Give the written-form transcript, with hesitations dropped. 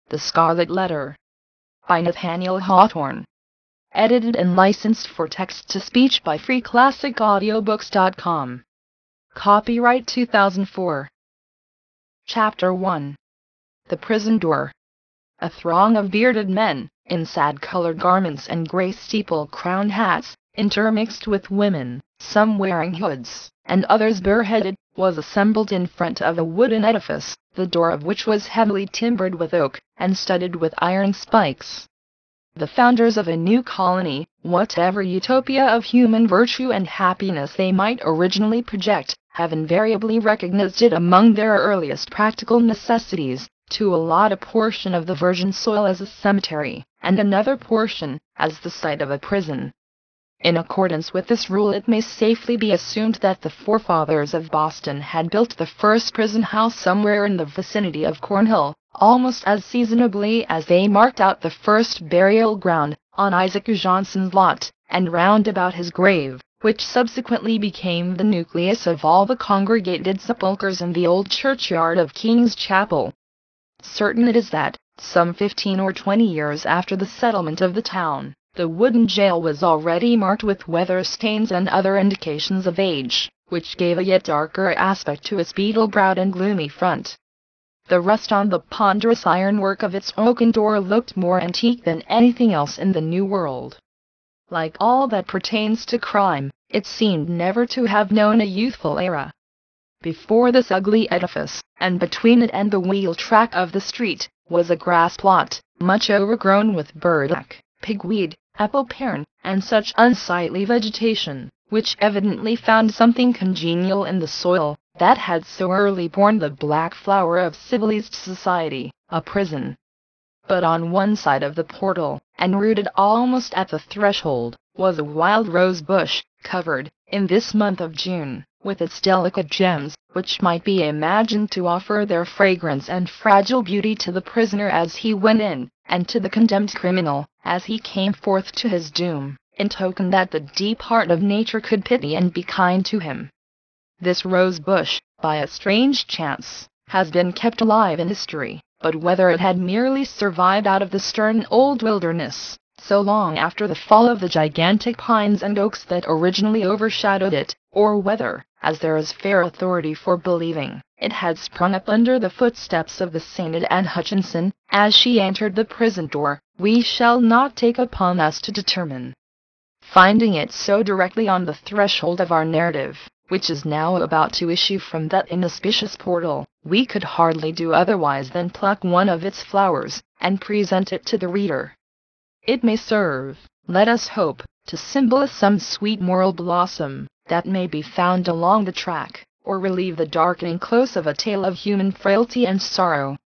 The Scarlet Letter by Nathaniel Hawthorne. Edited and licensed for text-to-speech by freeclassicaudiobooks.com. Copyright 2004. Chapter 1. The Prison Door. A throng of bearded men, in sad-colored garments and gray steeple-crowned hats, intermixed with women, some wearing hoods, and others bareheaded, was assembled in front of a wooden edifice, the door of which was heavily timbered with oak, and studded with iron spikes. The founders of a new colony, whatever utopia of human virtue and happiness they might originally project, have invariably recognized it among their earliest practical necessities, to allot a portion of the virgin soil as a cemetery, and another portion as the site of a prison. In accordance with this rule, it may safely be assumed that the forefathers of Boston had built the first prison house somewhere in the vicinity of Cornhill, almost as seasonably as they marked out the first burial ground on Isaac Johnson's lot, and round about his grave, which subsequently became the nucleus of all the congregated sepulchres in the old churchyard of King's Chapel. Certain it is that, some 15 or 20 years after the settlement of the town, the wooden jail was already marked with weather stains and other indications of age, which gave a yet darker aspect to its beetle-browed and gloomy front. The rust on the ponderous ironwork of its oaken door looked more antique than anything else in the New World. Like all that pertains to crime, it seemed never to have known a youthful era. Before this ugly edifice, and between it and the wheel track of the street, was a grass plot, much overgrown with burdock, pigweed, apple-paran, and such unsightly vegetation, which evidently found something congenial in the soil that had so early borne the black flower of civilized society, a prison. But on one side of the portal, and rooted almost at the threshold, was a wild rose bush, covered, in this month of June, with its delicate gems, which might be imagined to offer their fragrance and fragile beauty to the prisoner as he went in, and to the condemned criminal as he came forth to his doom, in token that the deep heart of nature could pity and be kind to him. This rose bush, by a strange chance, has been kept alive in history, but whether it had merely survived out of the stern old wilderness, so long after the fall of the gigantic pines and oaks that originally overshadowed it, or whether, as there is fair authority for believing, it had sprung up under the footsteps of the sainted Anne Hutchinson, as she entered the prison door, we shall not take upon us to determine. Finding it so directly on the threshold of our narrative, which is now about to issue from that inauspicious portal, we could hardly do otherwise than pluck one of its flowers, and present it to the reader. It may serve, let us hope, to symbolize some sweet moral blossom that may be found along the track, or relieve the darkening close of a tale of human frailty and sorrow,